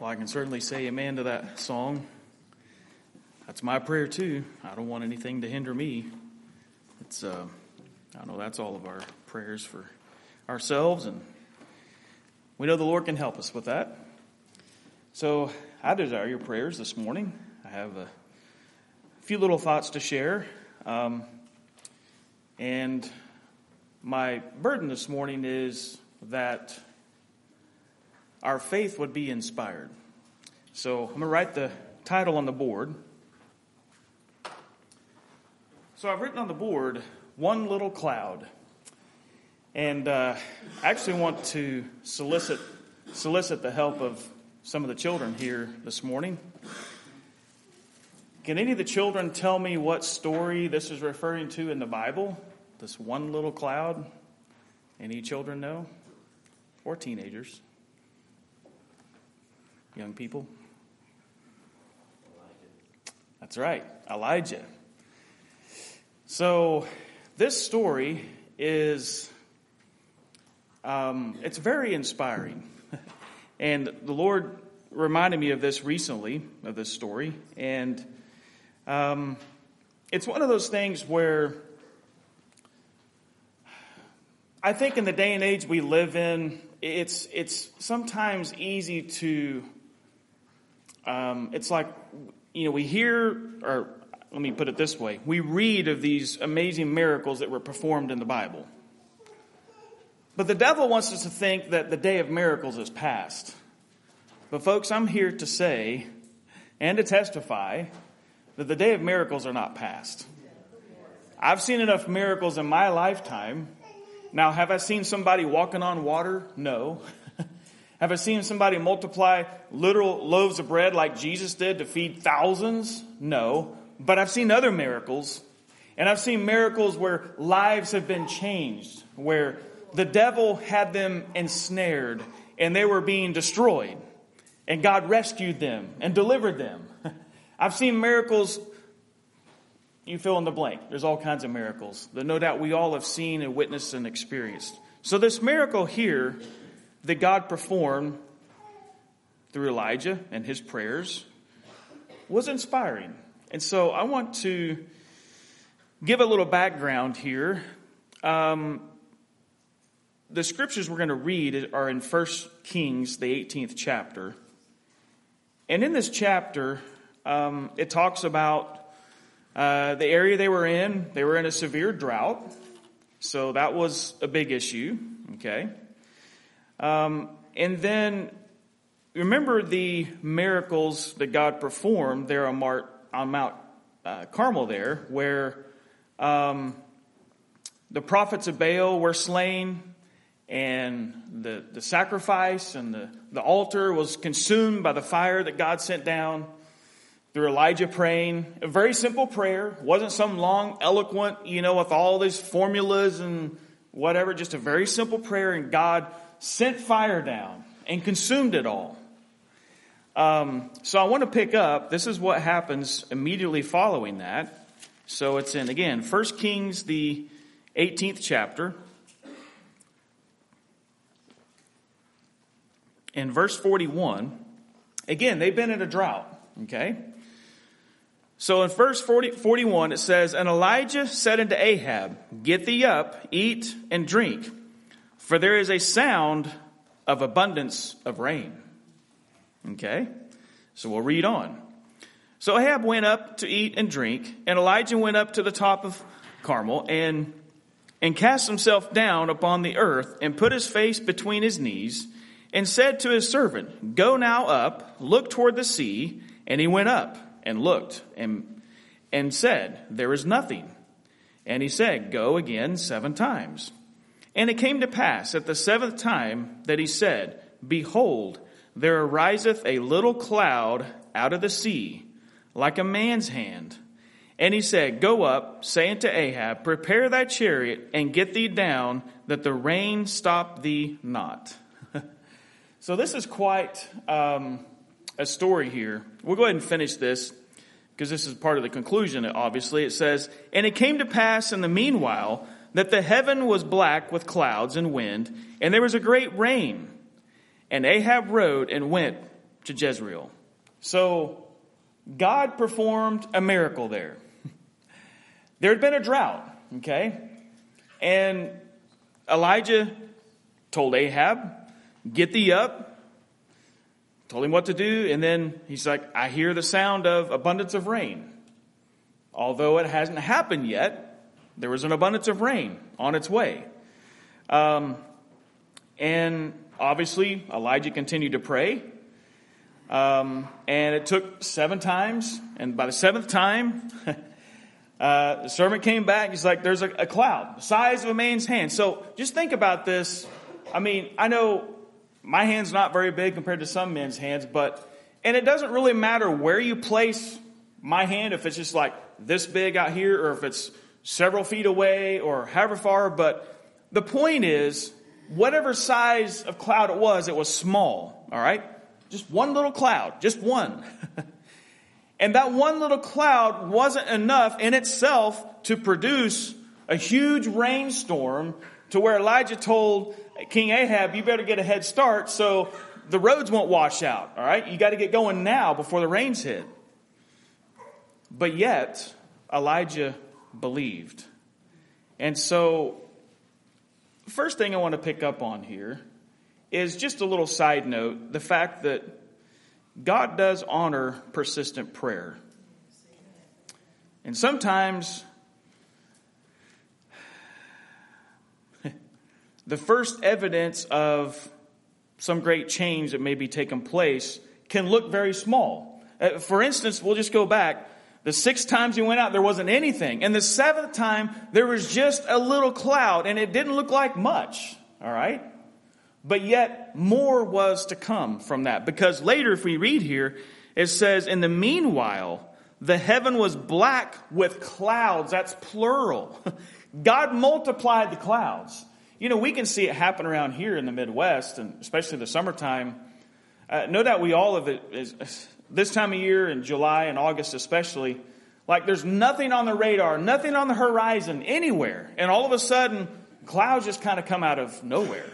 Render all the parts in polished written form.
Well, I can certainly say amen to that song. That's my prayer too. I don't want anything to hinder me. I know that's all of our prayers for ourselves, and we know the Lord can help us with that. So I desire your prayers this morning. I have a few little thoughts to share. And my burden this morning is that our faith would be inspired. So I'm going to write the title on the board. So I've written on the board, One Little Cloud. And I actually want to solicit the help of some of the children here this morning. Can any of the children tell me what story this is referring to in the Bible? This one little cloud? Any children know? Or teenagers? Young people? That's right, Elijah. So this story is, it's very inspiring. And the Lord reminded me of this recently, of this story. And it's one of those things where I think in the day and age we live in, it's sometimes easy to, it's like, we hear, or let me put it this way, we read of these amazing miracles that were performed in the Bible. But the devil wants us to think that the day of miracles is past. But folks, I'm here to say and to testify that the day of miracles are not past. I've seen enough miracles in my lifetime. Now, have I seen somebody walking on water? No. Have I seen somebody multiply literal loaves of bread like Jesus did to feed thousands? No. But I've seen other miracles. And I've seen miracles where lives have been changed, where the devil had them ensnared and they were being destroyed. And God rescued them and delivered them. I've seen miracles, you fill in the blank. There's all kinds of miracles that no doubt we all have seen and witnessed and experienced. So this miracle here that God performed through Elijah and his prayers was inspiring. And so I want to give a little background here. The scriptures we're going to read are in 1 Kings, the 18th chapter. And in this chapter, it talks about the area they were in. They were in a severe drought. So that was a big issue. Okay. And then remember the miracles that God performed there on Mount Carmel there, where the prophets of Baal were slain, and the sacrifice and the altar was consumed by the fire that God sent down through Elijah praying. A very simple prayer. Wasn't some long, eloquent, with all these formulas and whatever. Just a very simple prayer, and God sent fire down and consumed it all. So I want to pick up, this is what happens immediately following that. So it's in, again, 1 Kings, the 18th chapter. In verse 41, again, they've been in a drought, okay? So in verse 41, it says, And Elijah said unto Ahab, Get thee up, eat and drink, for there is a sound of abundance of rain. Okay, so we'll read on. So Ahab went up to eat and drink, and Elijah went up to the top of Carmel and cast himself down upon the earth and put his face between his knees and said to his servant, Go now up, look toward the sea. And he went up and looked and said, There is nothing. And he said, Go again 7 times. And it came to pass at the 7th time that he said, Behold, there ariseth a little cloud out of the sea, like a man's hand. And he said, Go up, say unto Ahab, Prepare thy chariot, and get thee down, that the rain stop thee not. So this is quite a story here. We'll go ahead and finish this, because this is part of the conclusion, obviously. It says, And it came to pass in the meanwhile that the heaven was black with clouds and wind, and there was a great rain. And Ahab rode and went to Jezreel. So God performed a miracle there. There had been a drought, okay? And Elijah told Ahab, get thee up, told him what to do, and then he's like, I hear the sound of abundance of rain. Although it hasn't happened yet, there was an abundance of rain on its way. And obviously, Elijah continued to pray. And it took 7 times, and by the 7th time, the servant came back. He's like, there's a cloud, the size of a man's hand. So just think about this. I mean, I know my hand's not very big compared to some men's hands, and it doesn't really matter where you place my hand, if it's just like this big out here, or if it's several feet away, or however far. But the point is, whatever size of cloud it was small, all right? Just one little cloud, just one. And that one little cloud wasn't enough in itself to produce a huge rainstorm to where Elijah told King Ahab, you better get a head start so the roads won't wash out, all right? You got to get going now before the rains hit. But yet, Elijah believed. And so, the first thing I want to pick up on here is just a little side note, the fact that God does honor persistent prayer. And sometimes the first evidence of some great change that may be taking place can look very small. For instance, we'll just go back. The 6 times he went out, there wasn't anything. And the 7th time, there was just a little cloud, and it didn't look like much. All right? But yet, more was to come from that. Because later, if we read here, it says, in the meanwhile, the heaven was black with clouds. That's plural. God multiplied the clouds. You know, we can see it happen around here in the Midwest, and especially the summertime. No doubt we all of it is this time of year, in July and August especially, like there's nothing on the radar, nothing on the horizon anywhere. And all of a sudden, clouds just kind of come out of nowhere.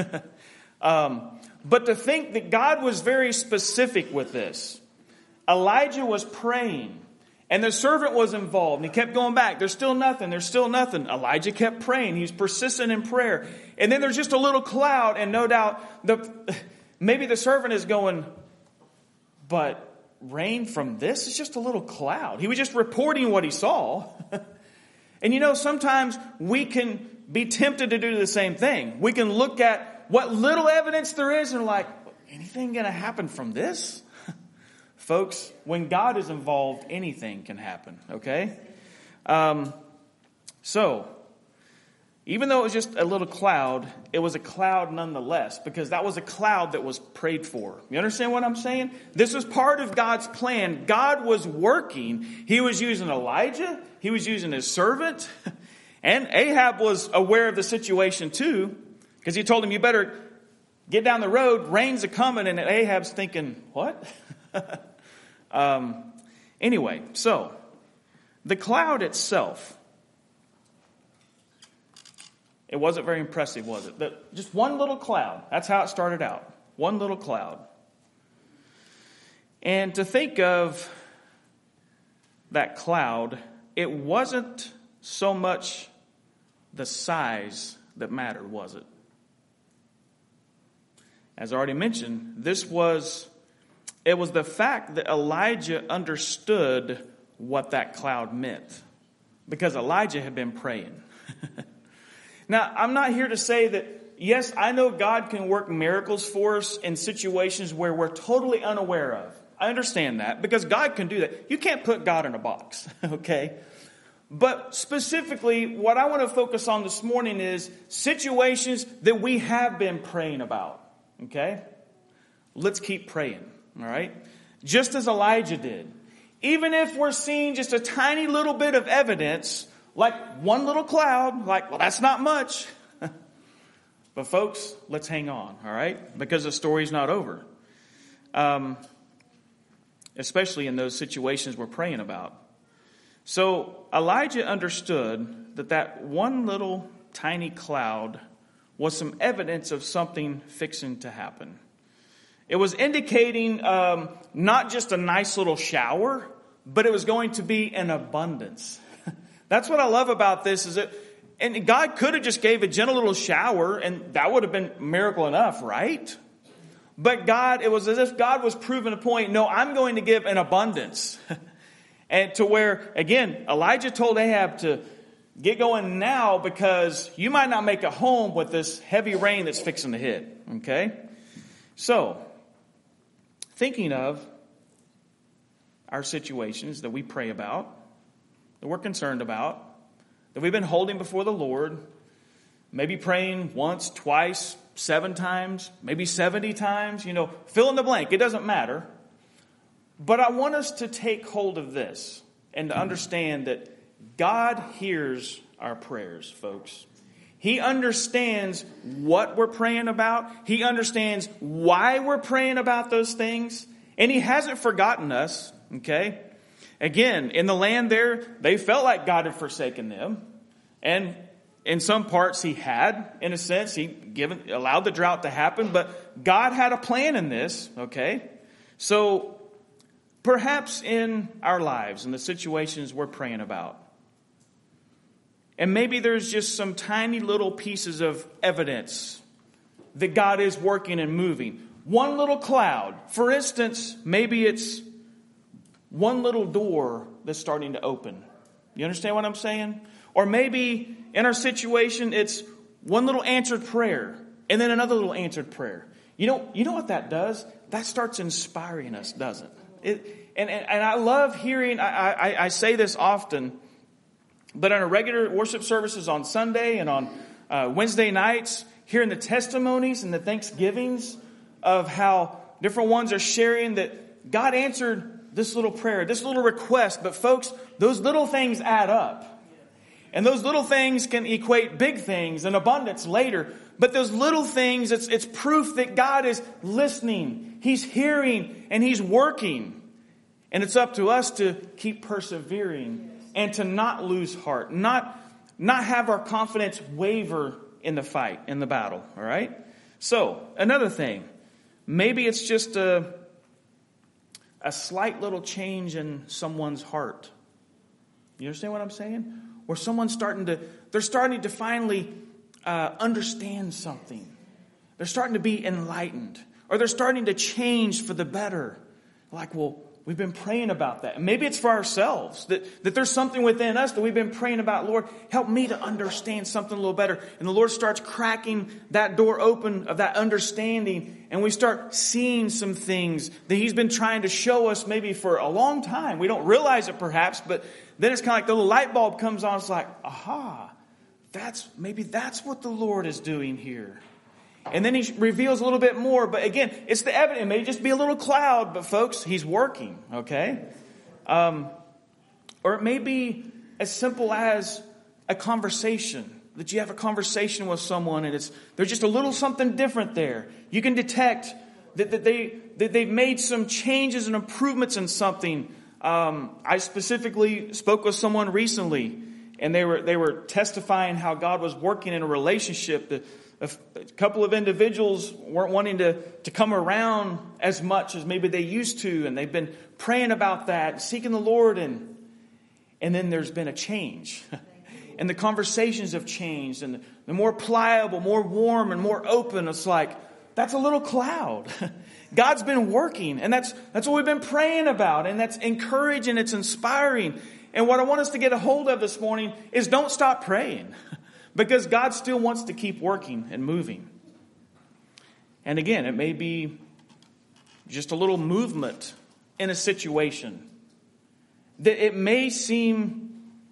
But to think that God was very specific with this. Elijah was praying, and the servant was involved, and he kept going back. There's still nothing. There's still nothing. Elijah kept praying. He was persistent in prayer. And then there's just a little cloud, and no doubt maybe the servant is going, but rain from this is just a little cloud. He was just reporting what he saw. And you know, sometimes we can be tempted to do the same thing. We can look at what little evidence there is and like, anything going to happen from this? Folks, when God is involved, anything can happen, okay? So, even though it was just a little cloud, it was a cloud nonetheless, because that was a cloud that was prayed for. You understand what I'm saying? This was part of God's plan. God was working. He was using Elijah. He was using his servant. And Ahab was aware of the situation too, because he told him, you better get down the road. Rain's a-coming. And Ahab's thinking, what? Anyway, so the cloud itself, it wasn't very impressive, was it? Just one little cloud. That's how it started out. One little cloud. And to think of that cloud, it wasn't so much the size that mattered, was it? As I already mentioned, it was the fact that Elijah understood what that cloud meant. Because Elijah had been praying. Now, I'm not here to say that, yes, I know God can work miracles for us in situations where we're totally unaware of. I understand that, because God can do that. You can't put God in a box, okay? But specifically, what I want to focus on this morning is situations that we have been praying about, okay? Let's keep praying, all right? Just as Elijah did. Even if we're seeing just a tiny little bit of evidence, like one little cloud, like, well, that's not much. But folks, let's hang on, all right? Because the story's not over. Especially in those situations we're praying about. So Elijah understood that one little tiny cloud was some evidence of something fixing to happen. It was indicating not just a nice little shower, but it was going to be an abundance. That's what I love about this is that, and God could have just gave a gentle little shower and that would have been miracle enough, right? But God, it was as if God was proving a point. No, I'm going to give an abundance. And to where, again, Elijah told Ahab to get going now because you might not make it home with this heavy rain that's fixing to hit. Okay? So, thinking of our situations that we pray about, that we're concerned about, that we've been holding before the Lord, maybe praying once, twice, 7 times, maybe 70 times, fill in the blank. It doesn't matter. But I want us to take hold of this and to understand that God hears our prayers, folks. He understands what we're praying about. He understands why we're praying about those things. And He hasn't forgotten us, okay? Again, in the land there, they felt like God had forsaken them. And in some parts He had, in a sense, He allowed the drought to happen. But God had a plan in this, okay? So perhaps in our lives, in the situations we're praying about, and maybe there's just some tiny little pieces of evidence that God is working and moving. One little cloud. For instance, maybe it's one little door that's starting to open. You understand what I'm saying? Or maybe in our situation, it's one little answered prayer and then another little answered prayer. You know what that does? That starts inspiring us, doesn't it? And I love hearing, I say this often, but on our regular worship services on Sunday and on Wednesday nights, hearing the testimonies and the thanksgivings of how different ones are sharing that God answered this little prayer, this little request. But folks, those little things add up. And those little things can equate big things and abundance later. But those little things, it's proof that God is listening. He's hearing and He's working. And it's up to us to keep persevering and to not lose heart, not have our confidence waver in the fight, in the battle. All right? So, another thing. Maybe it's just a slight little change in someone's heart. You understand what I'm saying? Where someone's starting to finally understand something. They're starting to be enlightened. Or they're starting to change for the better. Like, well, we've been praying about that. And maybe it's for ourselves. That there's something within us that we've been praying about. Lord, help me to understand something a little better. And the Lord starts cracking that door open of that understanding. And we start seeing some things that He's been trying to show us maybe for a long time. We don't realize it perhaps, but then it's kind of like the little light bulb comes on. It's like, aha, that's what the Lord is doing here. And then He reveals a little bit more. But again, it's the evidence. It may just be a little cloud, but folks, He's working, okay? Or it may be as simple as a conversation. That you have a conversation with someone and there's just a little something different there. You can detect that they've made some changes and improvements in something. I specifically spoke with someone recently, and they were testifying how God was working in a relationship. A couple of individuals weren't wanting to come around as much as maybe they used to, and they've been praying about that, seeking the Lord, and then there's been a change. And the conversations have changed, and the more pliable, more warm, and more open. It's like, that's a little cloud. God's been working, and that's what we've been praying about, and that's encouraging, it's inspiring. And what I want us to get a hold of this morning is don't stop praying, because God still wants to keep working and moving. And again, it may be just a little movement in a situation that it may seem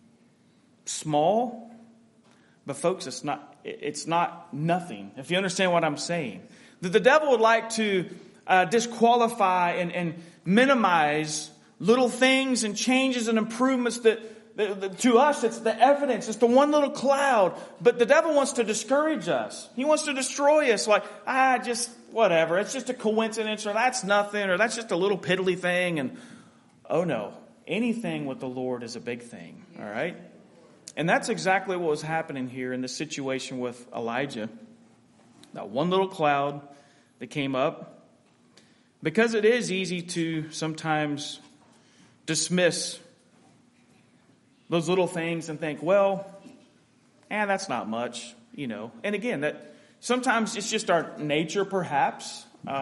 small, but folks, it's not nothing. If you understand what I'm saying, that the devil would like to disqualify and minimize little things and changes and improvements that to us, it's the evidence. It's the one little cloud. But the devil wants to discourage us. He wants to destroy us. Like, just whatever. It's just a coincidence, or that's nothing, or that's just a little piddly thing. And oh no, anything with the Lord is a big thing. All right. And that's exactly what was happening here in the situation with Elijah. That one little cloud that came up. Because it is easy to sometimes dismiss those little things and think, well, that's not much, And again, that sometimes it's just our nature, perhaps,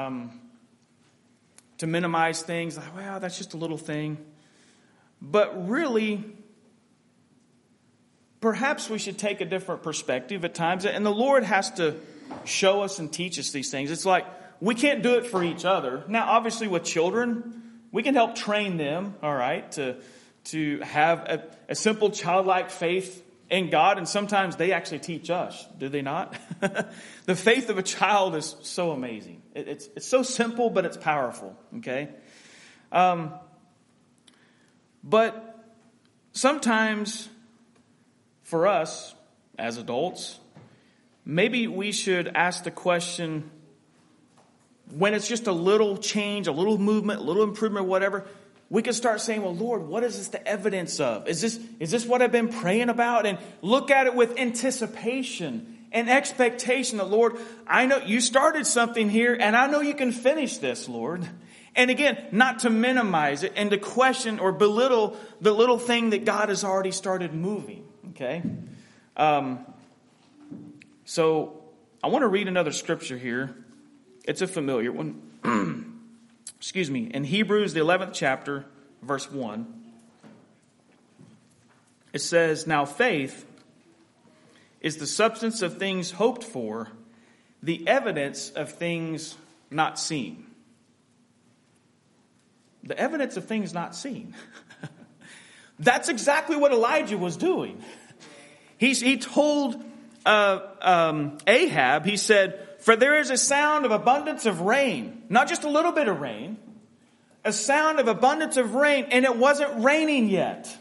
to minimize things. Like, well, that's just a little thing. But really, perhaps we should take a different perspective at times. And the Lord has to show us and teach us these things. It's like we can't do it for each other. Now, obviously, with children, we can help train them, all right, to have a simple childlike faith in God. And sometimes they actually teach us, do they not? The faith of a child is so amazing. It's so simple, but it's powerful, okay? But sometimes for us as adults, maybe we should ask the question, when it's just a little change, a little movement, a little improvement, whatever, we could start saying, well, Lord, what is this the evidence of? Is this what I've been praying about? And look at it with anticipation and expectation that, Lord, I know you started something here, and I know you can finish this, Lord. And again, not to minimize it and to question or belittle the little thing that God has already started moving, okay? So I want to read another scripture here. It's a familiar one. Excuse me. In Hebrews, the 11th chapter, verse 1, it says, "Now faith is the substance of things hoped for, the evidence of things not seen." The evidence of things not seen. That's exactly what Elijah was doing. He told Ahab, he said, "For there is a sound of abundance of rain," not just a little bit of rain, a sound of abundance of rain, and it wasn't raining yet.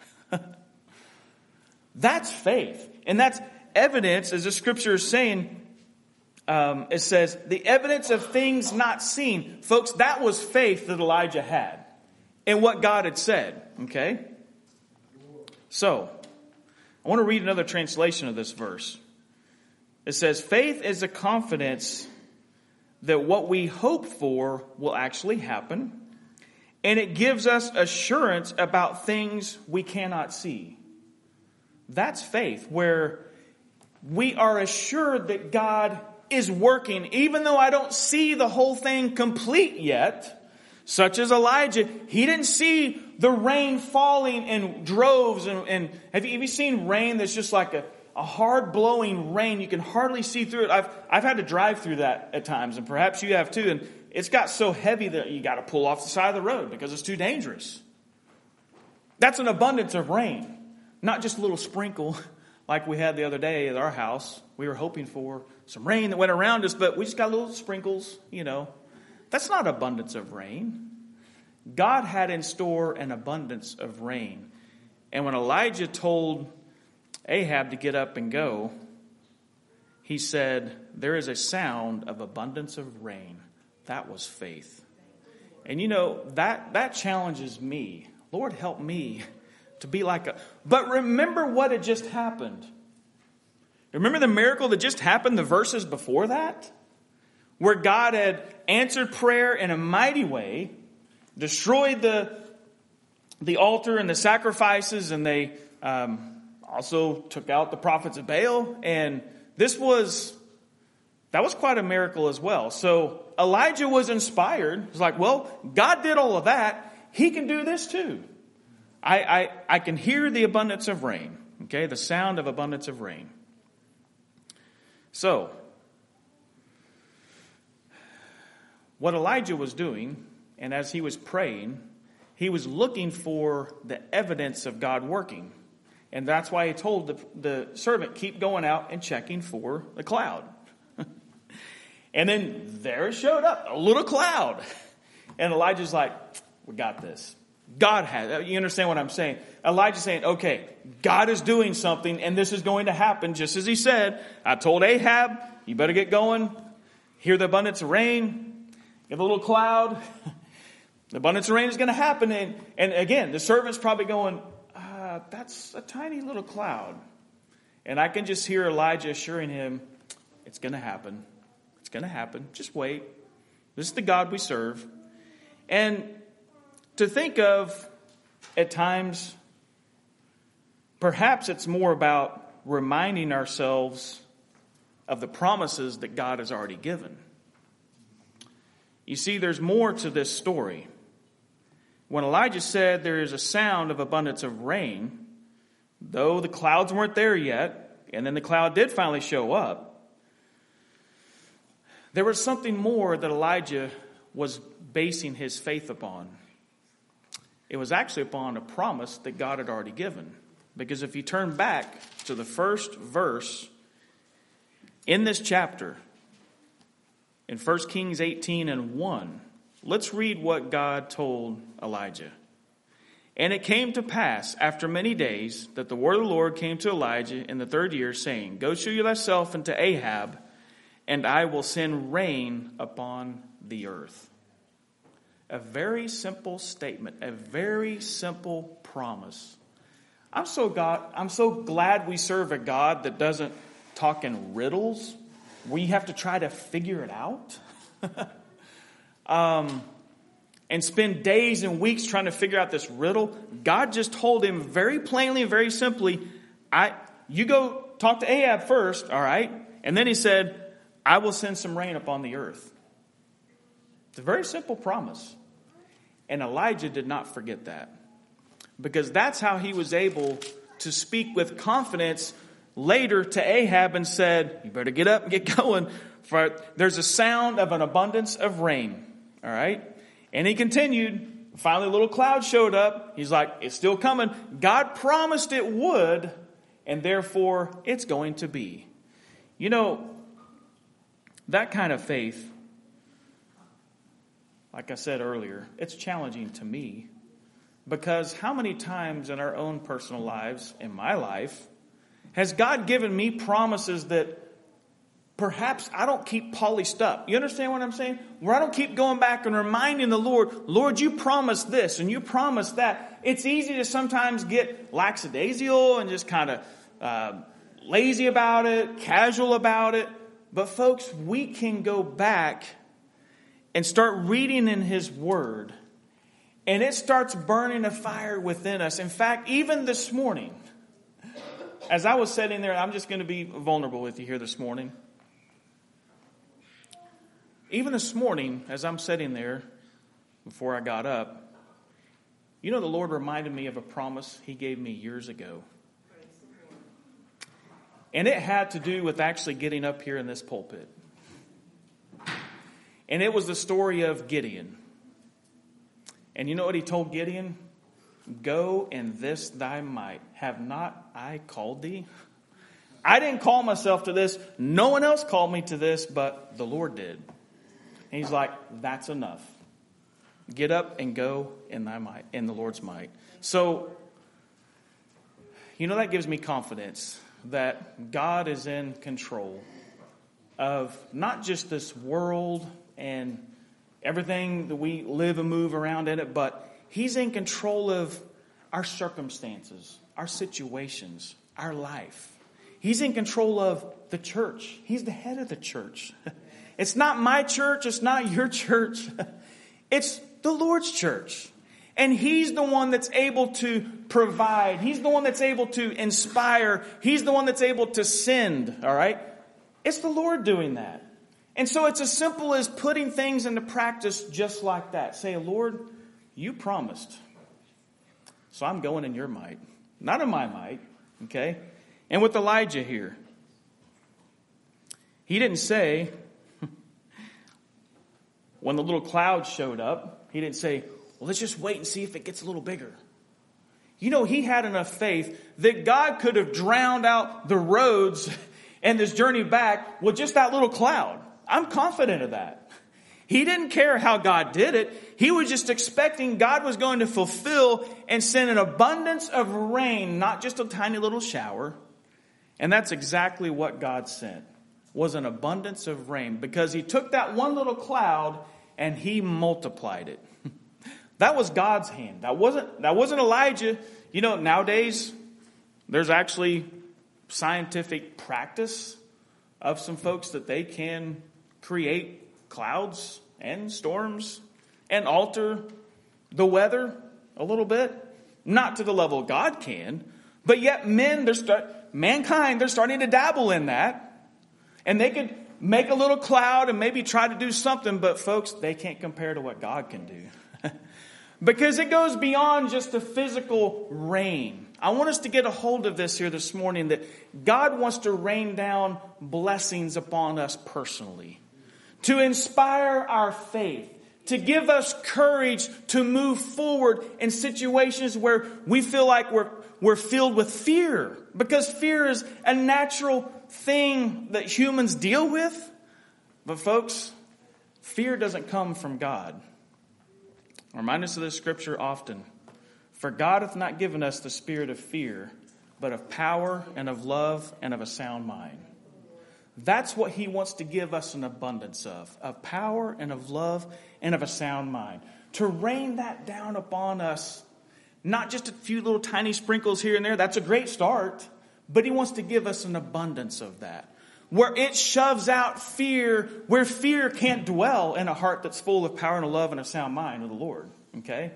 That's faith. And that's evidence, as the scripture is saying, it says, the evidence of things not seen. Folks, that was faith that Elijah had in what God had said. Okay? So, I want to read another translation of this verse. It says, faith is a confidence that what we hope for will actually happen, and it gives us assurance about things we cannot see. That's faith, where we are assured that God is working, even though I don't see the whole thing complete yet. Such as Elijah, he didn't see the rain falling in droves. And have you seen rain that's just like a hard blowing rain? You can hardly see through it. I've had to drive through that at times, and perhaps you have too. And it's got so heavy that you got to pull off the side of the road because it's too dangerous. That's an abundance of rain, not just a little sprinkle like we had the other day at our house. We were hoping for some rain that went around us, but we just got little sprinkles, That's not abundance of rain. God had in store an abundance of rain. And when Elijah told Ahab to get up and go, he said, there is a sound of abundance of rain. That was faith. And that challenges me. Lord, help me to be but remember what had just happened. Remember the miracle that just happened the verses before that? Where God had answered prayer in a mighty way, destroyed the altar and the sacrifices, and they also took out the prophets of Baal. And that was quite a miracle as well. So Elijah was inspired. He's like, well, God did all of that. He can do this too. I can hear the abundance of rain. Okay, the sound of abundance of rain. So, what Elijah was doing, and as he was praying, he was looking for the evidence of God working. And that's why he told the servant, keep going out and checking for the cloud. And then there it showed up, a little cloud. And Elijah's like, we got this. God has it. You understand what I'm saying? Elijah's saying, okay, God is doing something, and this is going to happen just as he said. I told Ahab, you better get going. Hear the abundance of rain. Get a little cloud. The abundance of rain is going to happen. And again, the servant's probably going, that's a tiny little cloud. And I can just hear Elijah assuring him, it's going to happen. It's going to happen. Just wait. This is the God we serve. And to think of, at times, perhaps it's more about reminding ourselves of the promises that God has already given. You see, there's more to this story. When Elijah said there is a sound of abundance of rain, though the clouds weren't there yet, and then the cloud did finally show up, there was something more that Elijah was basing his faith upon. It was actually upon a promise that God had already given. Because if you turn back to the first verse in this chapter, in 1 Kings 18:1, let's read what God told Elijah. And it came to pass after many days that the word of the Lord came to Elijah in the 3rd year, saying, Go shew thyself unto Ahab, and I will send rain upon the earth. A very simple statement, a very simple promise. I'm so glad we serve a God that doesn't talk in riddles. We have to try to figure it out. And spend days and weeks trying to figure out this riddle. God just told him very plainly and very simply, you go talk to Ahab first, all right? And then he said, I will send some rain upon the earth. It's a very simple promise. And Elijah did not forget that. Because that's how he was able to speak with confidence later to Ahab and said, you better get up and get going, for there's a sound of an abundance of rain. All right? And he continued. Finally, a little cloud showed up. He's like, it's still coming. God promised it would, and therefore it's going to be. You know, that kind of faith, like I said earlier, it's challenging to me. Because how many times in our own personal lives, in my life, has God given me promises that perhaps I don't keep polished up? You understand what I'm saying? Where I don't keep going back and reminding the Lord, you promised this and you promised that. It's easy to sometimes get lackadaisical and just kind of lazy about it, casual about it. But folks, we can go back and start reading in His Word, and it starts burning a fire within us. In fact, even this morning, as I was sitting there, I'm just going to be vulnerable with you here this morning. Even this morning, as I'm sitting there, before I got up, you know, the Lord reminded me of a promise He gave me years ago. And it had to do with actually getting up here in this pulpit. And it was the story of Gideon. And you know what he told Gideon? Go in this thy might. Have not I called thee? I didn't call myself to this. No one else called me to this, but the Lord did. And He's like, that's enough. Get up and go in thy might, in the Lord's might. So, you know, that gives me confidence that God is in control of not just this world and everything that we live and move around in it, but He's in control of our circumstances, our situations, our life. He's in control of the church. He's the head of the church. It's not my church. It's not your church. It's the Lord's church. And He's the one that's able to provide. He's the one that's able to inspire. He's the one that's able to send. All right? It's the Lord doing that. And so it's as simple as putting things into practice just like that. Say, Lord, you promised. So I'm going in your might. Not in my might. Okay? And with Elijah here, he didn't say, when the little cloud showed up, he didn't say, well, let's just wait and see if it gets a little bigger. You know, he had enough faith that God could have drowned out the roads and this journey back with just that little cloud. I'm confident of that. He didn't care how God did it. He was just expecting God was going to fulfill and send an abundance of rain, not just a tiny little shower. And that's exactly what God sent, was an abundance of rain, because He took that one little cloud and He multiplied it. That was God's hand. That wasn't Elijah. You know, nowadays there's actually scientific practice of some folks that they can create clouds and storms and alter the weather a little bit. Not to the level God can, but yet mankind, they're starting to dabble in that. And they could make a little cloud and maybe try to do something, but folks, they can't compare to what God can do. Because it goes beyond just the physical rain. I want us to get a hold of this here this morning, that God wants to rain down blessings upon us personally, to inspire our faith, to give us courage to move forward in situations where we feel like we're filled with fear. Because fear is a natural thing that humans deal with. But folks, fear doesn't come from God. I remind us of this scripture often. For God hath not given us the spirit of fear, but of power and of love and of a sound mind. That's what he wants to give us an abundance of power and of love and of a sound mind. To rain that down upon us, not just a few little tiny sprinkles here and there. That's a great start. But he wants to give us an abundance of that. Where it shoves out fear, where fear can't dwell in a heart that's full of power and of love and a sound mind of the Lord. Okay?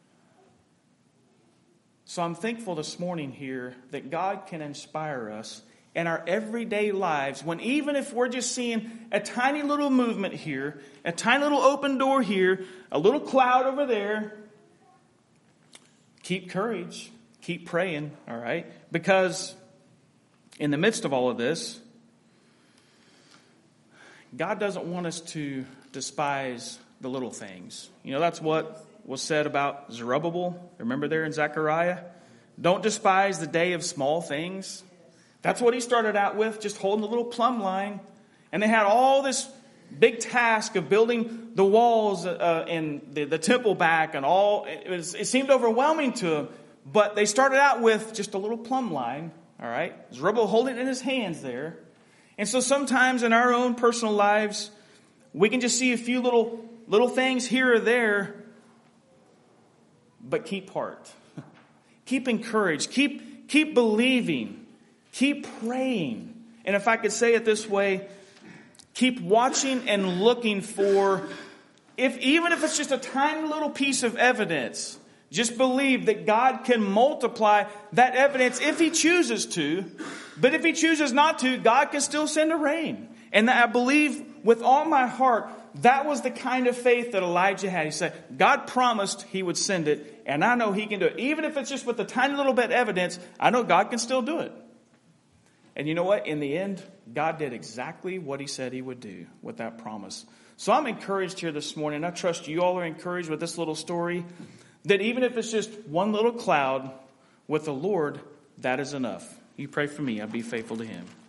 So I'm thankful this morning here that God can inspire us in our everyday lives, when even if we're just seeing a tiny little movement here, a tiny little open door here, a little cloud over there, keep courage, keep praying, all right? Because in the midst of all of this, God doesn't want us to despise the little things. You know, that's what was said about Zerubbabel. Remember there in Zechariah? Don't despise the day of small things. That's what he started out with, just holding the little plumb line. And they had all this big task of building the walls and the temple back and all. It seemed overwhelming to them. But they started out with just a little plumb line. All right? Zerubbabel holding it in his hands there. And so sometimes in our own personal lives, we can just see a few little things here or there. But keep heart. Keep encouraged. Keep believing. Keep praying. And if I could say it this way, keep watching and looking for, even if it's just a tiny little piece of evidence, just believe that God can multiply that evidence if he chooses to. But if he chooses not to, God can still send a rain. And I believe with all my heart, that was the kind of faith that Elijah had. He said, God promised he would send it, and I know he can do it. Even if it's just with a tiny little bit of evidence, I know God can still do it. And you know what? In the end, God did exactly what he said he would do with that promise. So I'm encouraged here this morning. I trust you all are encouraged with this little story, that even if it's just one little cloud with the Lord, that is enough. You pray for me. I'll be faithful to him.